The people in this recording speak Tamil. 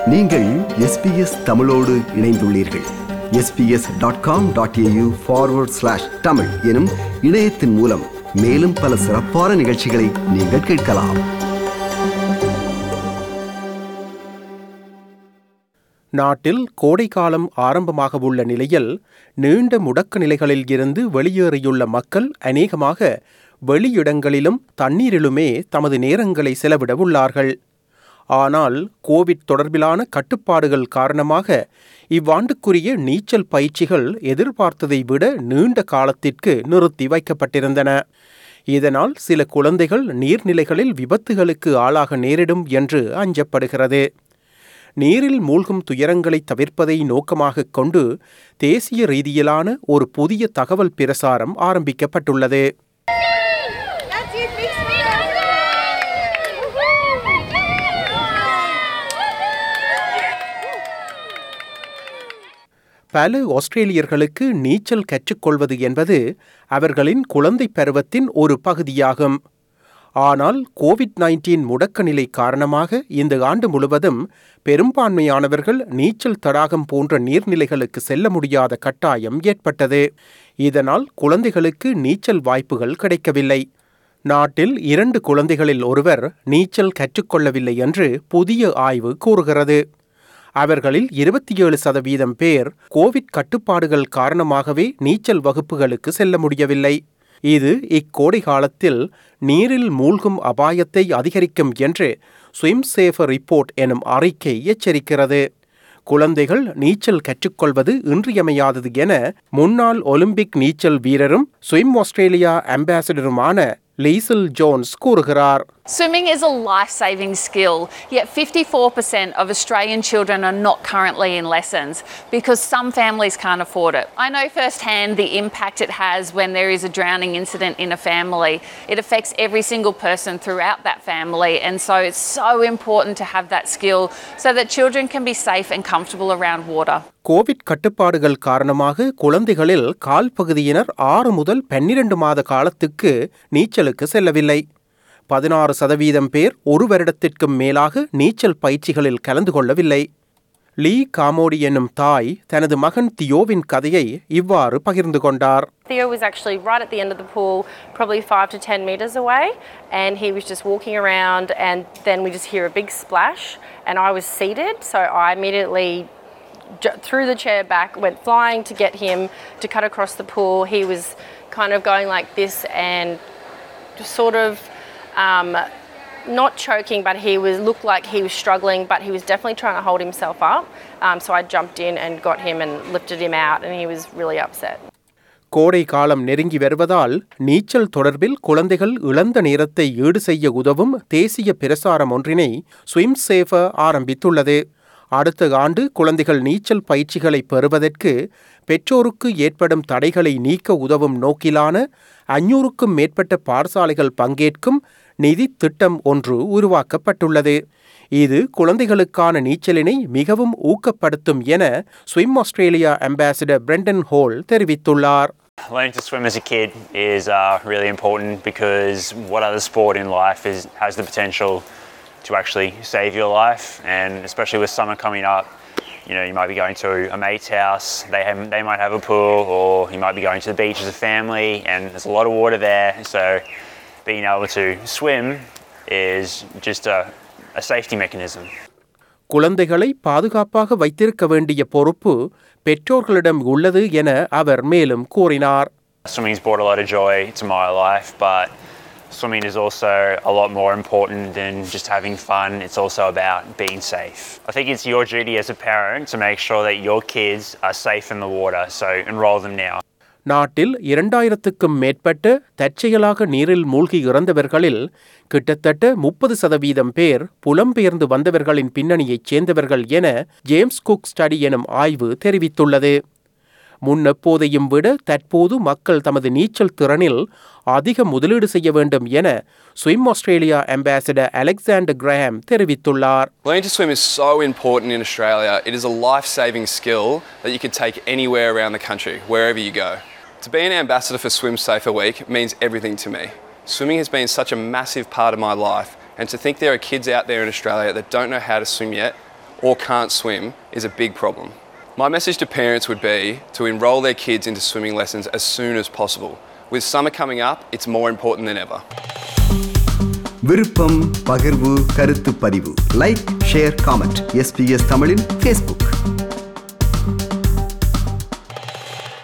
நீங்கள் SBS தமிழோடு இணைந்துள்ளீர்கள். sbs.com.au/tamil எனும் இணையத்தின் மூலம் மேலும் பல சிறப்பான நிகழ்ச்சிகளை நீங்கள் கேட்கலாம். நாட்டில் கோடைக்காலம் ஆரம்பமாக உள்ள நிலையில் நீண்ட முடக்க நிலைகளில் இருந்து வெளியேறியுள்ள மக்கள் அநேகமாக வெளியிடங்களிலும் தண்ணீரிலுமே தமது நேரங்களை செலவிட உள்ளார்கள். ஆனால் கோவிட் தொடர்பிலான கட்டுப்பாடுகள் காரணமாக இவ்வாண்டுக்குரிய நீச்சல் பயிற்சிகள் எதிர்பார்த்ததை விட நீண்ட காலத்திற்கு நிறுத்தி வைக்கப்பட்டிருந்தன. இதனால் சில குழந்தைகள் நீர்நிலைகளில் விபத்துகளுக்கு ஆளாக நேரிடும் என்று அஞ்சப்படுகிறது. நீரில் மூழ்கும் துயரங்களை தவிர்ப்பதை நோக்கமாக கொண்டு தேசிய ரீதியிலான ஒரு புதிய தகவல் பிரசாரம் ஆரம்பிக்கப்பட்டுள்ளது. பல ஆஸ்திரேலியர்களுக்கு நீச்சல் கற்றுக்கொள்வது என்பது அவர்களின் குழந்தை பருவத்தின் ஒரு பகுதியாகும். ஆனால் கோவிட்-19 முடக்க நிலை காரணமாக இந்த ஆண்டு முழுவதும் பெரும்பான்மையானவர்கள் நீச்சல் தடாகம் போன்ற நீர்நிலைகளுக்கு செல்ல முடியாத கட்டாயம் ஏற்பட்டது. இதனால் குழந்தைகளுக்கு நீச்சல் வாய்ப்புகள் கிடைக்கவில்லை. நாட்டில் 2 குழந்தைகளில் ஒருவர் நீச்சல் கற்றுக்கொள்ளவில்லை என்று புதிய ஆய்வு கூறுகிறது. அவர்களில் 27% பேர் கோவிட் கட்டுப்பாடுகள் காரணமாகவே நீச்சல் வகுப்புகளுக்கு செல்ல முடியவில்லை. இது இக்கோடை காலத்தில் நீரில் மூழ்கும் அபாயத்தை அதிகரிக்கும் என்று ஸ்விம் சேஃபர் ரிப்போர்ட் எனும் அறிக்கை எச்சரிக்கிறது. குழந்தைகள் நீச்சல் கற்றுக்கொள்வது இன்றியமையாதது என முன்னாள் ஒலிம்பிக் நீச்சல் வீரரும் ஸ்விம் ஆஸ்திரேலியா அம்பாசிடருமான லீசல் ஜோன்ஸ் கூறுகிறார். Swimming is a life-saving skill, yet 54% of Australian children are not currently in lessons because some families can't afford it. I know firsthand the impact it has when there is a drowning incident in a family. It affects every single person throughout that family, and so it's so important to have that skill so that children can be safe and comfortable around water. Covid கட்டுப்பாடுகள் காரணமாக குழந்தைகளில் கால் பகுதியினர் 6 முதல் 12 மாத காலத்துக்கு நீச்சலுக்கு செல்லவில்லை. 16% பேர் 1 வருடத்திற்கும் மேலாக நீச்சல் பயிற்சிகளில் கலந்து கொள்ளவில்லை. லீ காமோடி என்னும் தாய் தனது மகன் தியோவின் கதையை இவ்வாறு பகிர்ந்து கொண்டார். Theo was actually right at the end of the pool, probably 5 to 10 meters away, and he was just walking around, and then we just hear a big splash, and I was seated, so I immediately threw the chair back, went flying to get him to cut across the pool. He was kind of going like this and just sort of not choking, but looked like he was struggling, but he was definitely trying to hold himself up. So I jumped in and got him and lifted him out, and he was really upset. கோடை காலம் நெருங்கி வருவதால் நீச்சல் தொடர்பில் குழந்தைகள் இழந்த நேரத்தை ஈடு செய்ய உதவும் தேசிய பிரசாரம் ஒன்றினை ஸ்விம் சேஃபர் ஆரம்பித்துள்ளது. அடுத்த ஆண்டு குழந்தைகள் நீச்சல் பயிற்சிகளை பெறுவதற்கு பெற்றோருக்கு ஏற்படும் தடைகளை நீக்க உதவும் நோக்கிலான 500க்கும் மேற்பட்ட பாடசாலைகள் பங்கேற்கும் நிதி திட்டம் ஒன்று உருவாக்கப்பட்டுள்ளது. இது குழந்தைகளுக்கான நீச்சலினை மிகவும் ஊக்கப்படுத்தும் என swim Australia ambassador Brendan Hall தெரிவித்துள்ளார். Learning to swim as a kid is really important because what other sport in life has the potential to actually save your life, and especially with summer coming up, you know, you might be going to a mate's house, they might have a pool, or you might be going to the beach as a family, and there's a lot of water there, so being able to swim is just a safety mechanism. குழந்தைகளை பாதுகாப்பாக வைத்திருக்க வேண்டிய பொறுப்பு பெற்றோர்களிடம் உள்ளது என அவர் மேலும் கூறினார். Swimming's brought a lot of joy to my life, but swimming is also a lot more important than just having fun. It's also about being safe. I think it's your duty as a parent to make sure that your kids are safe in the water, so enroll them now. நாட்டில் 2000க்கும் மேற்பட்ட தற்செயலாக நீரில் மூழ்கி இறந்தவர்களில் கிட்டத்தட்ட 30% பேர் புலம்பெயர்ந்து வந்தவர்களின் பின்னணியைச் சேர்ந்தவர்கள் என ஜேம்ஸ் குக் ஸ்டடி எனும் ஆய்வு தெரிவித்துள்ளது. முன்னெப்போதையும் விட தற்போது மக்கள் தமது நீச்சல் திறனில் அதிக முதலீடு செய்ய வேண்டும் என swim Australia ambassador Alexander Graham தெரிவித்துள்ளார். Learning to swim is so important in Australia. It is a life-saving skill that you can take anywhere around the country, wherever you go. To be an ambassador for Swim Safer Week means everything to me. Swimming has been such a massive part of my life, and to think there are kids out there in Australia that don't know how to swim yet, or can't swim is a big problem. My message to parents would be to enrol their kids into swimming lessons as soon as possible. With summer coming up, it's more important than ever. விருப்பம், பகிர்வு, கருத்து பதிவு. Like, share, comment. SBS தமிழின் Facebook.